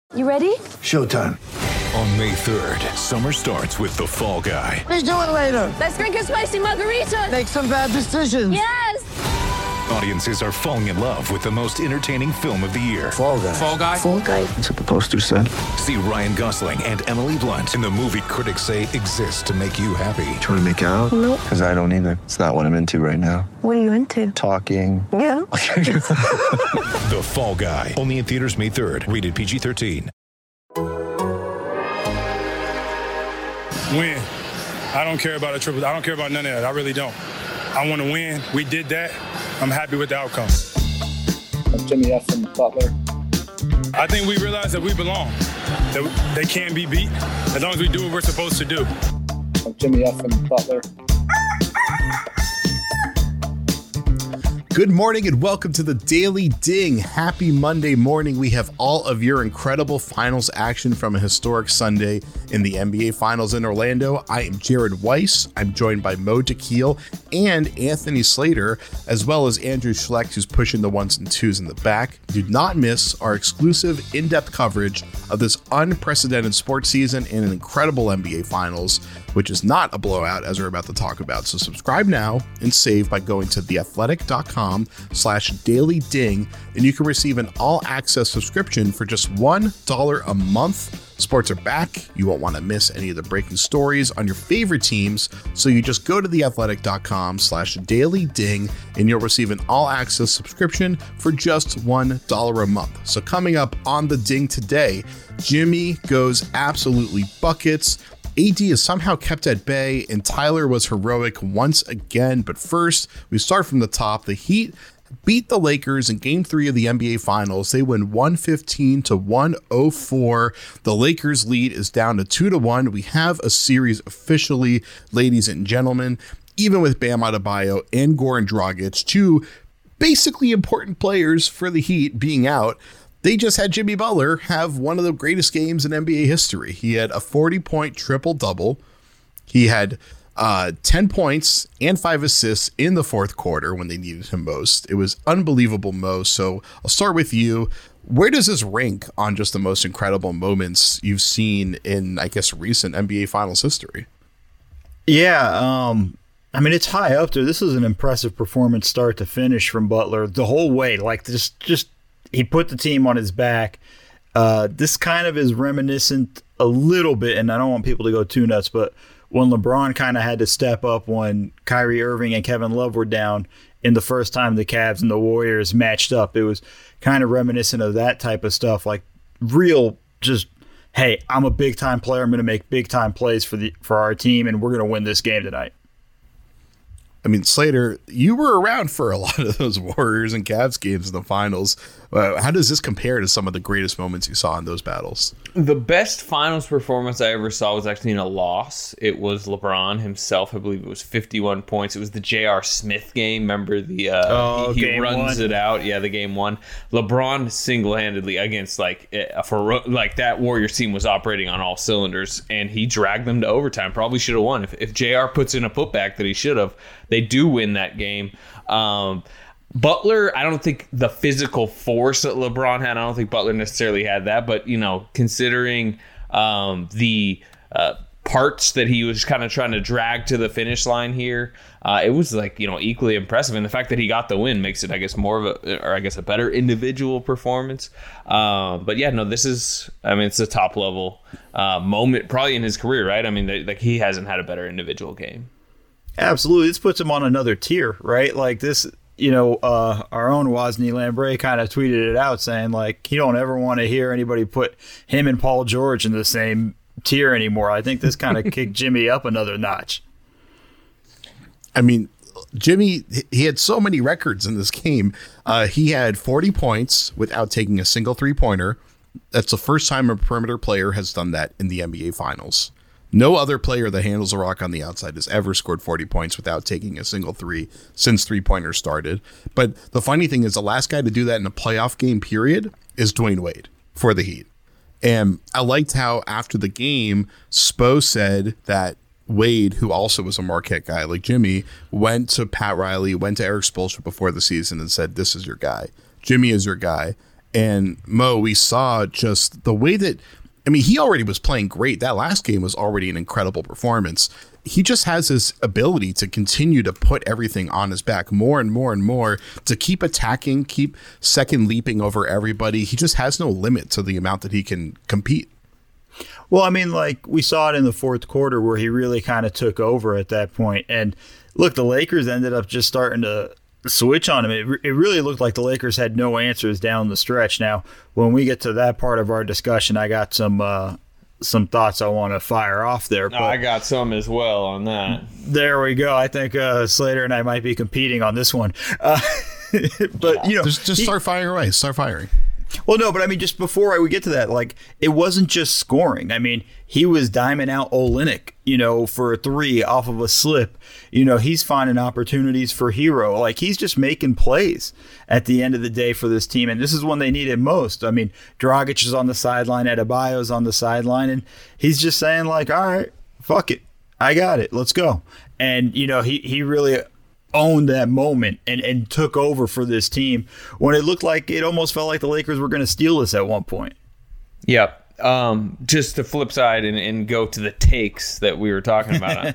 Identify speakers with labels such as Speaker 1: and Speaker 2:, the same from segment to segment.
Speaker 1: You ready?
Speaker 2: Showtime.
Speaker 3: On May 3rd, summer starts with The Fall Guy.
Speaker 2: Let's do it later.
Speaker 1: Let's drink a spicy margarita.
Speaker 2: Make some bad decisions.
Speaker 1: Yes!
Speaker 3: Audiences are falling in love with the most entertaining film of the year.
Speaker 2: Fall Guy.
Speaker 4: Fall Guy?
Speaker 1: Fall guy.
Speaker 2: That's what the poster said.
Speaker 3: See Ryan Gosling and Emily Blunt in the movie critics say exists to make you happy.
Speaker 2: Trying to make it out?
Speaker 1: Nope.
Speaker 2: Because I don't either. It's not what I'm into right now.
Speaker 1: What are you into?
Speaker 2: Talking.
Speaker 1: Yeah.
Speaker 3: The Fall Guy. Only in theaters May 3rd. Rated PG-13.
Speaker 5: Win. I don't care about a triple. I don't care about none of that. I really don't. I want to win. We did that. I'm happy with the outcome.
Speaker 6: I'm Jimmy F. from Butler.
Speaker 5: I think we realize that we belong. That they can't be beat as long as we do what we're supposed to do.
Speaker 6: I'm Jimmy F. from Butler.
Speaker 7: Good morning and welcome to the Daily Ding. Happy Monday morning. We have all of your incredible finals action from a historic Sunday in the NBA Finals in Orlando. I am Jared Weiss. I'm joined by Mo Dakhil and Anthony Slater, as well as Andrew Schlecht, who's pushing the ones and twos in the back. Do not miss our exclusive in-depth coverage of this unprecedented sports season and an incredible NBA Finals, which is not a blowout, as we're about to talk about. So subscribe now and save by going to theathletic.com/dailyding, and you can receive an all-access subscription for just $1 a month. Sports are back. You won't want to miss any of the breaking stories on your favorite teams. So you just go to theathletic.com/dailyding and you'll receive an all-access subscription for just $1 a month. So coming up on the Ding today, Jimmy goes absolutely buckets. AD is somehow kept at bay, and Tyler was heroic once again. But first, we start from the top. The Heat beat the Lakers in Game 3 of the NBA Finals. They win 115-104. The Lakers lead is down to 2-1. We have a series officially, ladies and gentlemen, even with Bam Adebayo and Goran Dragic, two basically important players for the Heat, being out. They just had Jimmy Butler have one of the greatest games in NBA history. He had a 40-point triple-double. He had 10 points and 5 assists in the fourth quarter when they needed him most. It was unbelievable, Mo. So I'll start with you. Where does this rank on just the most incredible moments you've seen in, I guess, recent NBA Finals history?
Speaker 4: Yeah, I mean, it's high up there. This is an impressive performance start to finish from Butler the whole way. Like, just he put the team on his back. This kind of is reminiscent a little bit, and I don't want people to go too nuts, but when LeBron kind of had to step up when Kyrie Irving and Kevin Love were down in the first time the Cavs and the Warriors matched up, it was kind of reminiscent of that type of stuff, like real just, hey, I'm a big-time player. I'm going to make big-time plays for our team, and we're going to win this game tonight.
Speaker 7: I mean, Slater, you were around for a lot of those Warriors and Cavs games in the finals. How does this compare to some of the greatest moments you saw in those battles?
Speaker 8: The best finals performance I ever saw was actually in a loss. It was LeBron himself. I believe it was 51 points. It was the J.R. Smith game. Remember he runs it out. Yeah, the game one. LeBron single-handedly against that Warriors team was operating on all cylinders, and he dragged them to overtime. Probably should have won. If J.R. puts in a putback that he should have, they do win that game. Butler, I don't think the physical force that LeBron had, I don't think Butler necessarily had that. But, considering the parts that he was kind of trying to drag to the finish line here, it was equally impressive. And the fact that he got the win makes it, I guess, a better individual performance. But yeah, no, this is, it's a top level moment probably in his career, right? I mean, he hasn't had a better individual game.
Speaker 4: Absolutely. This puts him on another tier, right? Like this, our own Wosny Lambre kind of tweeted it out saying, he don't ever want to hear anybody put him and Paul George in the same tier anymore. I think this kind of kicked Jimmy up another notch.
Speaker 7: I mean, Jimmy, he had so many records in this game. He had 40 points without taking a single three-pointer. That's the first time a perimeter player has done that in the NBA Finals. No other player that handles the rock on the outside has ever scored 40 points without taking a single three since three-pointers started. But the funny thing is the last guy to do that in a playoff game period is Dwayne Wade for the Heat. And I liked how after the game, Spo said that Wade, who also was a Marquette guy like Jimmy, went to Pat Riley, went to Eric Spoelstra before the season and said, this is your guy. Jimmy is your guy. And Mo, we saw just the way that, I mean, he already was playing great. That last game was already an incredible performance. He just has this ability to continue to put everything on his back more and more and more, to keep attacking, keep second leaping over everybody. He just has no limit to the amount that he can compete.
Speaker 4: Well, I mean, like we saw it in the fourth quarter where he really kind of took over at that point. And look, the Lakers ended up just starting to switch on him. It really looked like the Lakers had no answers down the stretch. Now, when we get to that part of our discussion, I got some thoughts I want to fire off there. But
Speaker 8: I got some as well on that.
Speaker 4: There we go. I think Slater and I might be competing on this one. But
Speaker 7: just start firing away. Start firing.
Speaker 4: Well, no, but I mean, just before we get to that, like, it wasn't just scoring. I mean, he was diming out Olynyk, for a three off of a slip. He's finding opportunities for Hero. Like, he's just making plays at the end of the day for this team. And this is when they need it most. I mean, Dragic is on the sideline, Adebayo's on the sideline, and he's just saying, like, all right, fuck it. I got it. Let's go. And, he really owned that moment and took over for this team when it looked like it almost felt like the Lakers were going to steal this at one point.
Speaker 8: Yep. Just the flip side and go to the takes that we were talking about.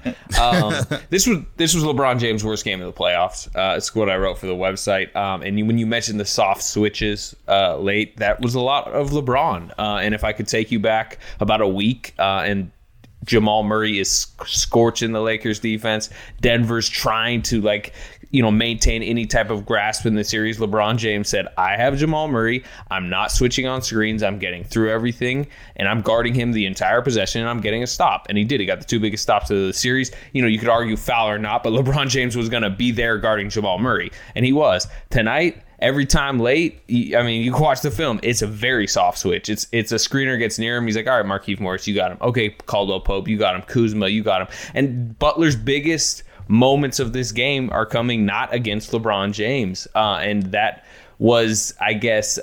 Speaker 8: This was LeBron James' worst game of the playoffs. It's what I wrote for the website. And when you mentioned the soft switches late, that was a lot of LeBron. And if I could take you back about a week and Jamal Murray is scorching the Lakers defense. Denver's trying to maintain any type of grasp in the series. LeBron James said, I have Jamal Murray. I'm not switching on screens. I'm getting through everything, and I'm guarding him the entire possession, and I'm getting a stop. And he did. He got the two biggest stops of the series. You could argue foul or not, but LeBron James was going to be there guarding Jamal Murray, and he was. Tonight, every time late, you can watch the film. It's a very soft switch. It's a screener gets near him. He's like, all right, Markieff Morris, you got him. Okay, Caldwell Pope, you got him. Kuzma, you got him. And Butler's biggest moments of this game are coming not against LeBron James. And that was, I guess,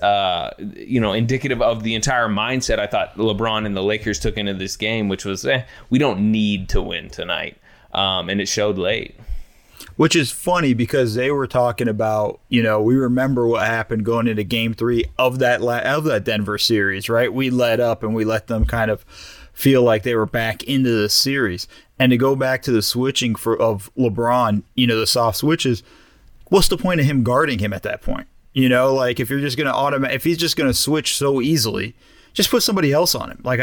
Speaker 8: indicative of the entire mindset I thought LeBron and the Lakers took into this game, which was, we don't need to win tonight. And it showed late.
Speaker 4: Which is funny because they were talking about, we remember what happened going into Game 3 of that Denver series, right? We led up and we let them kind of feel like they were back into the series. And to go back to the switching of LeBron, the soft switches, what's the point of him guarding him at that point? If you're just going to if he's just going to switch so easily, just put somebody else on him. Like,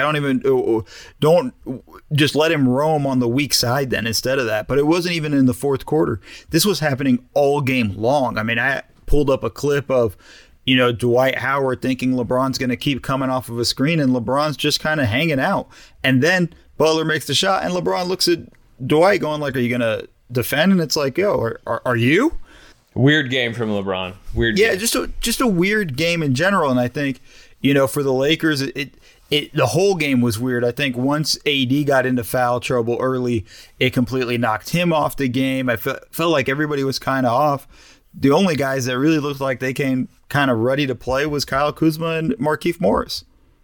Speaker 4: don't just let him roam on the weak side then instead of that. But it wasn't even in the fourth quarter. This was happening all game long. I mean, I pulled up a clip of, Dwight Howard thinking LeBron's going to keep coming off of a screen, and LeBron's just kind of hanging out. And then Butler makes the shot, and LeBron looks at Dwight going like, are you going to defend? And it's like, yo, are you?
Speaker 8: Weird game from LeBron. Weird game.
Speaker 4: just a weird game in general. And I think, for the Lakers, the whole game was weird. I think once AD got into foul trouble early, it completely knocked him off the game. I felt like everybody was kind of off. The only guys that really looked like they came kind of ready to play was Kyle Kuzma and Markieff Morris.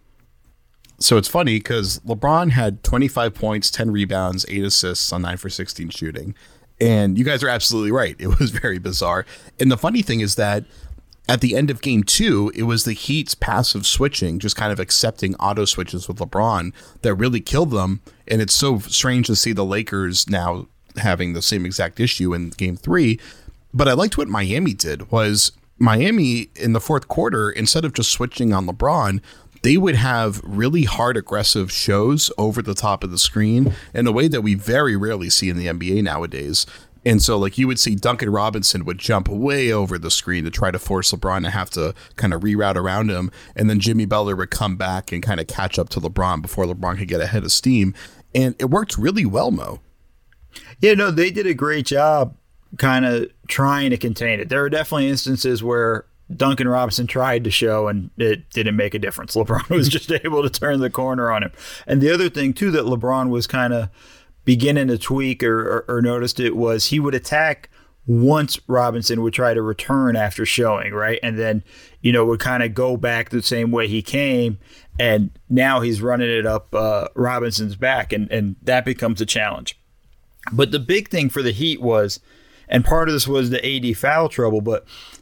Speaker 7: So it's funny because LeBron had 25 points, 10 rebounds, 8 assists on 9 for 16 shooting. And you guys are absolutely right. It was very bizarre. And the funny thing is that at the end of Game 2, it was the Heat's passive switching, just kind of accepting auto switches with LeBron, that really killed them. And it's so strange to see the Lakers now having the same exact issue in Game 3. But I liked what Miami did. Was Miami in the fourth quarter, instead of just switching on LeBron, they would have really hard aggressive shows over the top of the screen in a way that we very rarely see in the NBA nowadays. And so, you would see Duncan Robinson would jump way over the screen to try to force LeBron to have to kind of reroute around him. And then Jimmy Butler would come back and kind of catch up to LeBron before LeBron could get ahead of steam. And it worked really well, Mo.
Speaker 4: Yeah, no, they did a great job kind of trying to contain it. There are definitely instances where Duncan Robinson tried to show and it didn't make a difference. LeBron was just able to turn the corner on him. And the other thing, too, that LeBron was kind of beginning to tweak or noticed it was he would attack once Robinson would try to return after showing, right? And then, would kind of go back the same way he came. And now he's running it up Robinson's back, and that becomes a challenge. But the big thing for the Heat was, and part of this was the AD foul trouble, but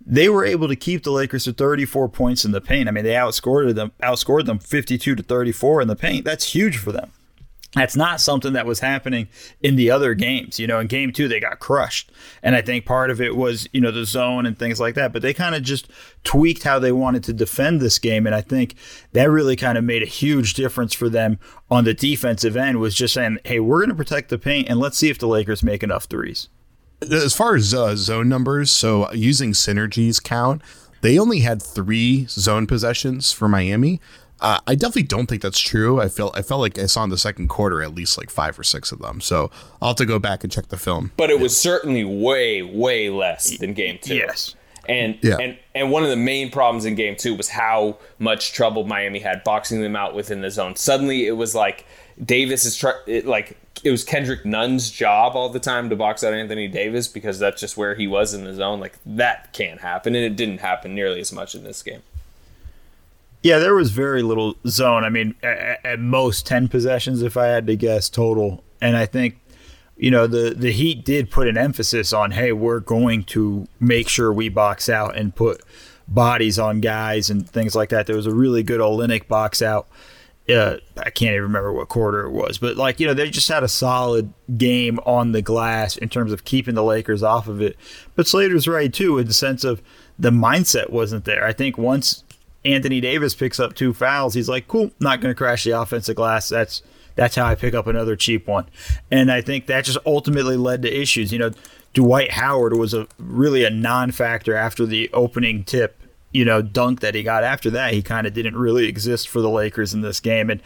Speaker 4: they were able to keep the Lakers to 34 points in the paint. I mean, they outscored them 52-34 in the paint. That's huge for them. That's not something that was happening in the other games. You know, in game 2, they got crushed. And I think part of it was, you know, the zone and things like that. But they kind of just tweaked how they wanted to defend this game. And I think that really kind of made a huge difference for them on the defensive end, was just saying, hey, we're going to protect the paint and let's see if the Lakers make enough threes.
Speaker 7: As far as zone numbers, so using Synergy's count, they only had 3 zone possessions for Miami. I definitely don't think that's true. I felt like I saw in the second quarter at least like 5 or 6 of them. So I'll have to go back and check the film.
Speaker 8: But it was certainly way less than game 2.
Speaker 4: Yes.
Speaker 8: And one of the main problems in game 2 was how much trouble Miami had boxing them out within the zone. Suddenly it was like Davis is it was Kendrick Nunn's job all the time to box out Anthony Davis, because that's just where he was in the zone. Like, that can't happen, and it didn't happen nearly as much in this game.
Speaker 4: Yeah, there was very little zone. I mean, at most 10 possessions, if I had to guess, total. And I think, you know, the Heat did put an emphasis on, hey, we're going to make sure we box out and put bodies on guys and things like that. There was a really good Olynyk box out. I can't even remember what quarter it was. But, like, you know, they just had a solid game on the glass in terms of keeping the Lakers off of it. But Slater's right, too, in the sense of the mindset wasn't there. I think once Anthony Davis picks up 2 fouls, he's like, cool, not going to crash the offensive glass. That's how I pick up another cheap one. And I think that just ultimately led to issues. You know, Dwight Howard was really a non-factor after the opening tip, you know, dunk that he got. After that, he kind of didn't really exist for the Lakers in this game. And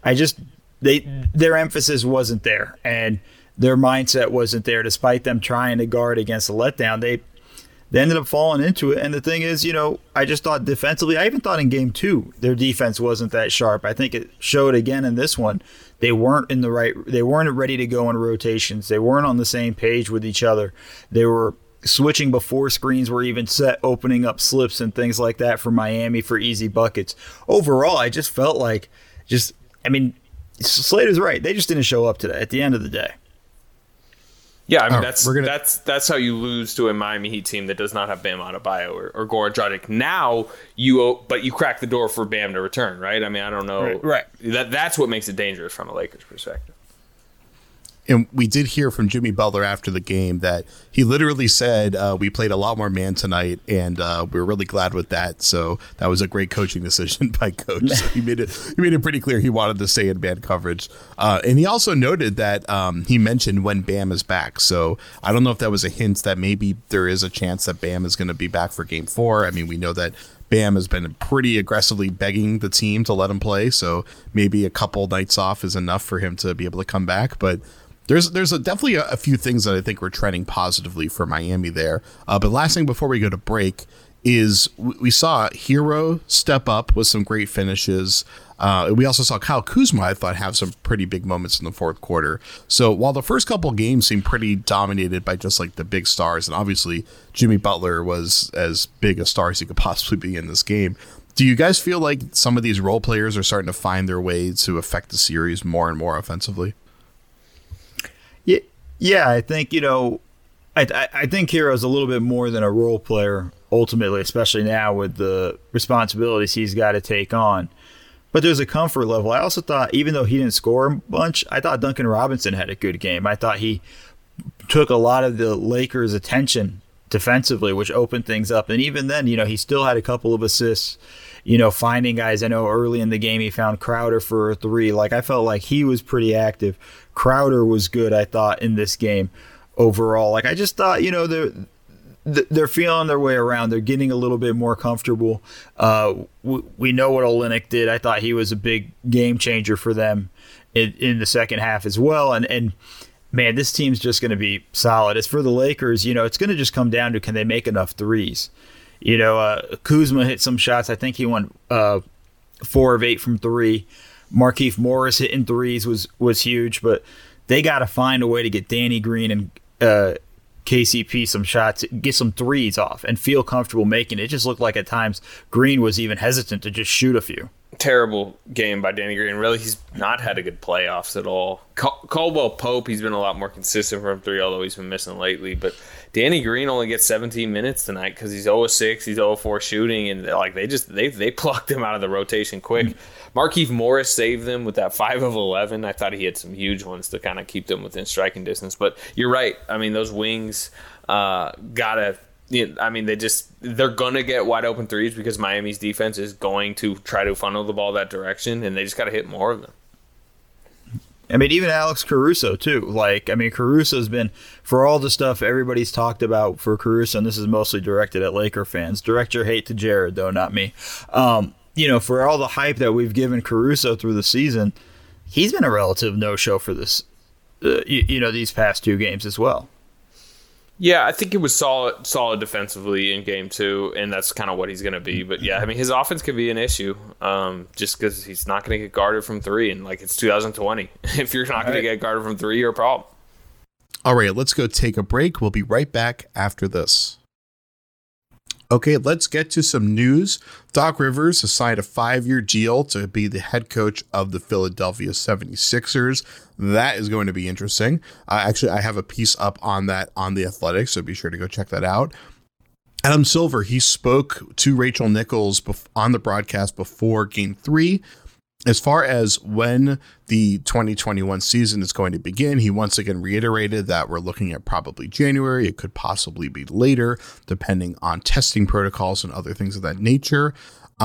Speaker 4: their emphasis wasn't there, and their mindset wasn't there, despite them trying to guard against a letdown. They ended up falling into it. And the thing is, you know, I just thought defensively, I even thought in game 2, their defense wasn't that sharp. I think it showed again in this one. They weren't ready to go in rotations. They weren't on the same page with each other. They were switching before screens were even set, opening up slips and things like that for Miami for easy buckets. Overall, I just felt like Slater's right. They just didn't show up today at the end of the day.
Speaker 8: Yeah, I mean, that's how you lose to a Miami Heat team that does not have Bam Adebayo or Goran Dragic. Now you crack the door for Bam to return, right? I mean, I don't know.
Speaker 4: Right.
Speaker 8: That's what makes it dangerous from a Lakers perspective.
Speaker 7: And we did hear from Jimmy Butler after the game that he literally said, we played a lot more man tonight, and we're really glad with that. So that was a great coaching decision by Coach. So he made it pretty clear he wanted to stay in man coverage. And he also noted that he mentioned when Bam is back. So I don't know if that was a hint that maybe there is a chance that Bam is going to be back for Game 4. I mean, we know that Bam has been pretty aggressively begging the team to let him play. So maybe a couple nights off is enough for him to be able to come back. But There's definitely a few things that I think were trending positively for Miami there. But last thing before we go to break is we saw Hero step up with some great finishes. We also saw Kyle Kuzma, I thought, have some pretty big moments in the fourth quarter. So while the first couple games seemed pretty dominated by just like the big stars, and obviously Jimmy Butler was as big a star as he could possibly be in this game, do you guys feel like some of these role players are starting to find their way to affect the series more and more offensively?
Speaker 4: Yeah, I think, you know, I think Hero's a little bit more than a role player ultimately, especially now with the responsibilities he's got to take on. But there's a comfort level. I also thought, even though he didn't score a bunch, I thought Duncan Robinson had a good game. I thought he took a lot of the Lakers' attention defensively, which opened things up. And even then, you know, he still had a couple of assists, you know, finding guys. I know early in the game he found Crowder for a 3. Like, I felt like he was pretty active. Crowder was good, I thought, in this game overall. Like, I just thought, you know, they're feeling their way around. They're getting a little bit more comfortable. We know what Olynyk did. I thought he was a big game changer for them in the second half as well. And man, this team's just going to be solid. As for the Lakers, you know, it's going to just come down to, can they make enough threes? You know, Kuzma hit some shots. I think he went 4 of 8 from 3. Markieff Morris hitting threes was huge, but they got to find a way to get Danny Green and KCP some shots, get some threes off, and feel comfortable making it. It just looked like at times Green was even hesitant to just shoot a few.
Speaker 8: terrible game by Danny Green. Really, he's not had a good playoffs at all. Caldwell Pope, he's been a lot more consistent from three, although he's been missing lately. But Danny Green only gets 17 minutes tonight because he's 0-6, he's 0-4 shooting, and like they plucked him out of the rotation quick. Markieff Morris saved them with that 5 of 11. I thought he had some huge ones to kind of keep them within striking distance. But you're right. I mean, those wings gotta. I mean, they're gonna get wide open threes because Miami's defense is going to try to funnel the ball that direction, and they just got to hit more of them.
Speaker 4: I mean, even Alex Caruso, too. Like, I mean, Caruso's been, for all the stuff everybody's talked about for Caruso, and this is mostly directed at Laker fans. Direct your hate to Jared, though, not me. For all the hype that we've given Caruso through the season, he's been a relative no-show for this, these past 2 games as well.
Speaker 8: Yeah, I think it was solid defensively in game 2, and that's kind of what he's going to be. But yeah, I mean, his offense could be an issue just because he's not going to get guarded from 3, and like it's 2020. If you're not going to get guarded from 3, you're a problem.
Speaker 7: All right, let's go take a break. We'll be right back after this. Okay, let's get to some news. Doc Rivers has signed a 5-year deal to be the head coach of the Philadelphia 76ers. That is going to be interesting. Actually, I have a piece up on that on The Athletic, so be sure to go check that out. Adam Silver, he spoke to Rachel Nichols on the broadcast before Game 3. As far as when the 2021 season is going to begin, he once again reiterated that we're looking at probably January. It could possibly be later, depending on testing protocols and other things of that nature.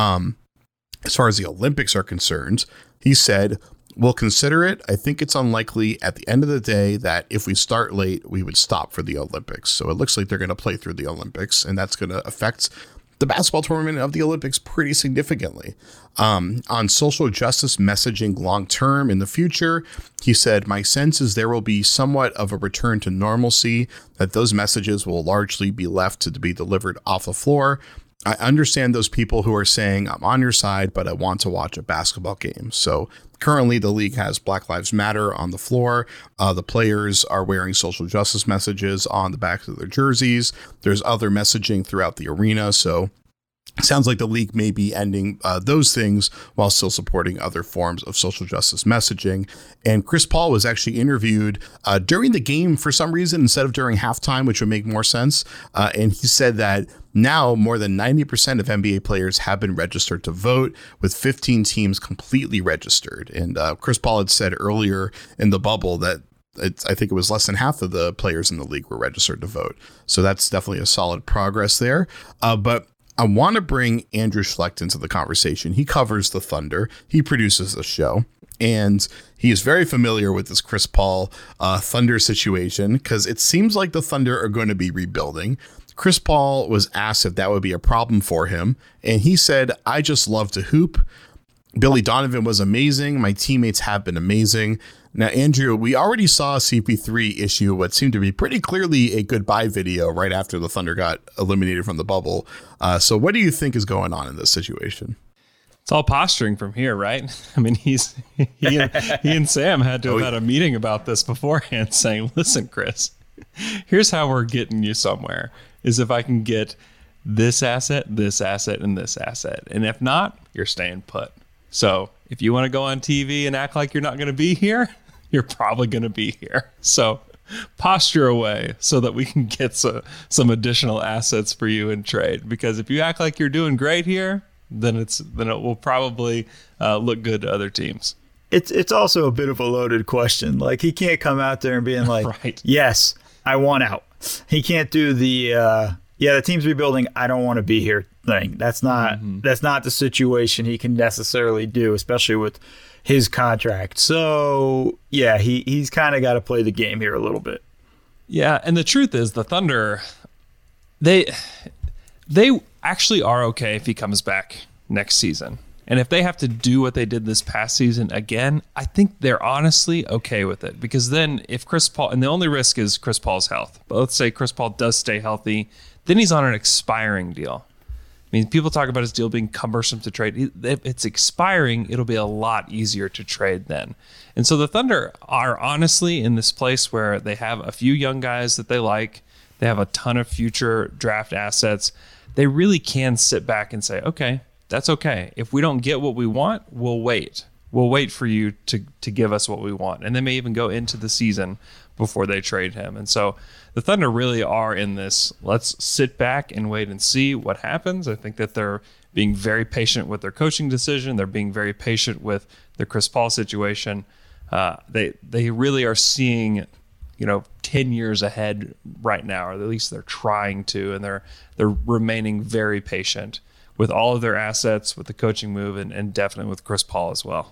Speaker 7: As far as the Olympics are concerned, he said, we'll consider it. I think it's unlikely at the end of the day that if we start late, we would stop for the Olympics. So it looks like they're going to play through the Olympics, and that's going to affect the basketball tournament of the Olympics pretty significantly. On social justice messaging long-term in the future, he said, my sense is there will be somewhat of a return to normalcy, that those messages will largely be left to be delivered off the floor. I understand those people who are saying, I'm on your side, but I want to watch a basketball game. So currently the league has Black Lives Matter on the floor. The players are wearing social justice messages on the backs of their jerseys. There's other messaging throughout the arena. So it sounds like the league may be ending those things while still supporting other forms of social justice messaging. And Chris Paul was actually interviewed during the game for some reason instead of during halftime, which would make more sense. And he said that now more than 90% of NBA players have been registered to vote, with 15 teams completely registered. And Chris Paul had said earlier in the bubble that I think it was less than half of the players in the league were registered to vote. So that's definitely a solid progress there. But I want to bring Andrew Schlecht into the conversation. He covers the Thunder. He produces the show. And he is very familiar with this Chris Paul Thunder situation because it seems like the Thunder are going to be rebuilding. Chris Paul was asked if that would be a problem for him. And he said, I just love to hoop. Billy Donovan was amazing. My teammates have been amazing. Now, Andrew, we already saw CP3 issue what seemed to be pretty clearly a goodbye video right after the Thunder got eliminated from the bubble. So what do you think is going on in this situation?
Speaker 9: It's all posturing from here, right? I mean, he and Sam had to have had a meeting about this beforehand saying, listen, Chris, here's how we're getting you somewhere is if I can get this asset, and this asset. And if not, you're staying put. So if you want to go on TV and act like you're not going to be here, you're probably going to be here. So posture away so that we can get some additional assets for you in trade. Because if you act like you're doing great here, then it will probably look good to other teams.
Speaker 4: It's also a bit of a loaded question. Like, he can't come out there and being like, right. Yes, I want out. He can't do the the team's rebuilding, I don't want to be here thing. That's not the situation he can necessarily do, especially with his contract. So yeah, he's kind of got to play the game here a little bit.
Speaker 9: Yeah, and the truth is the Thunder, they actually are okay if he comes back next season. And if they have to do what they did this past season again, I think they're honestly okay with it. Because then if Chris Paul, and the only risk is Chris Paul's health. But let's say Chris Paul does stay healthy, then he's on an expiring deal. I mean, people talk about his deal being cumbersome to trade. If it's expiring, it'll be a lot easier to trade then. And so the Thunder are honestly in this place where they have a few young guys that they like. They have a ton of future draft assets. They really can sit back and say, okay, that's okay. If we don't get what we want, we'll wait. We'll wait for you to give us what we want. And they may even go into the season before they trade him. And so the Thunder really are in this, let's sit back and wait and see what happens. I think that they're being very patient with their coaching decision. They're being very patient with the Chris Paul situation. They really are seeing, 10 years ahead right now, or at least they're trying to, and they're remaining very patient with all of their assets, with the coaching move, and definitely with Chris Paul as well.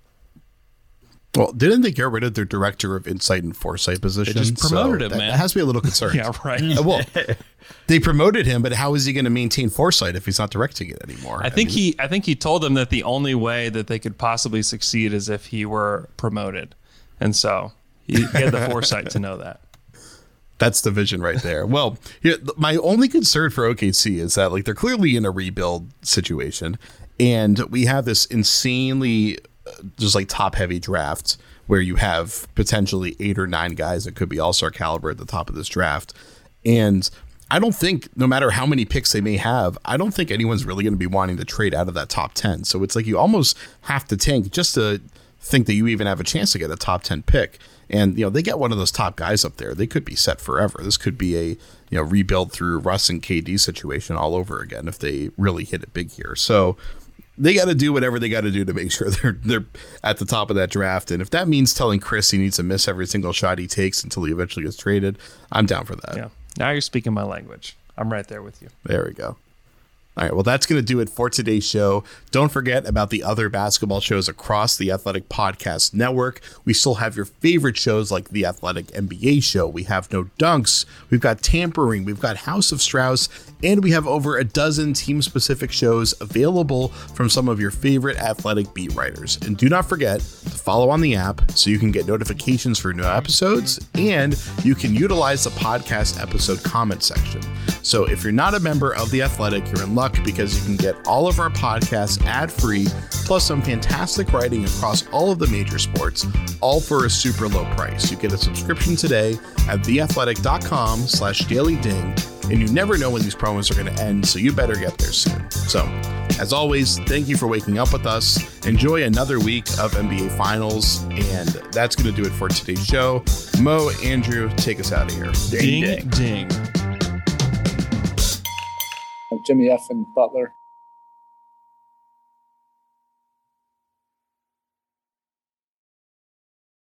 Speaker 7: Well, didn't they get rid of their director of insight and foresight position?
Speaker 9: They just promoted him, man.
Speaker 7: That has to be a little concerned.
Speaker 9: Yeah, right.
Speaker 7: Well, they promoted him, but how is he going to maintain foresight if he's not directing it anymore?
Speaker 9: I think he told them that the only way that they could possibly succeed is if he were promoted, and so he had the foresight to know that.
Speaker 7: That's the vision right there. Well, my only concern for OKC is that they're clearly in a rebuild situation, and we have this insanely just top heavy draft where you have potentially 8 or 9 guys that could be all-star caliber at the top of this draft. And I don't think, no matter how many picks they may have, I don't think anyone's really going to be wanting to trade out of that top 10. So it's you almost have to tank just to think that you even have a chance to get a top 10 pick. And, they get one of those top guys up there, they could be set forever. This could be a, rebuild through Russ and KD situation all over again if they really hit it big here. So they got to do whatever they got to do to make sure they're at the top of that draft. And if that means telling Chris he needs to miss every single shot he takes until he eventually gets traded, I'm down for that.
Speaker 9: Yeah. Now you're speaking my language. I'm right there with you.
Speaker 7: There we go. All right, well, that's going to do it for today's show. Don't forget about the other basketball shows across the Athletic Podcast Network. We still have your favorite shows like the Athletic NBA Show. We have No Dunks. We've got Tampering. We've got House of Strauss. And we have over a dozen team-specific shows available from some of your favorite athletic beat writers. And do not forget to follow on the app so you can get notifications for new episodes, and you can utilize the podcast episode comment section. So if you're not a member of The Athletic, you're in luck because you can get all of our podcasts ad-free, plus some fantastic writing across all of the major sports, all for a super low price. You get a subscription today at theathletic.com/dailyding, and you never know when these promos are going to end, so you better get there soon. So, as always, thank you for waking up with us. Enjoy another week of NBA Finals, and that's going to do it for today's show. Mo, Andrew, take us out of here.
Speaker 9: Ding, ding.
Speaker 6: Jimmy F. and Butler.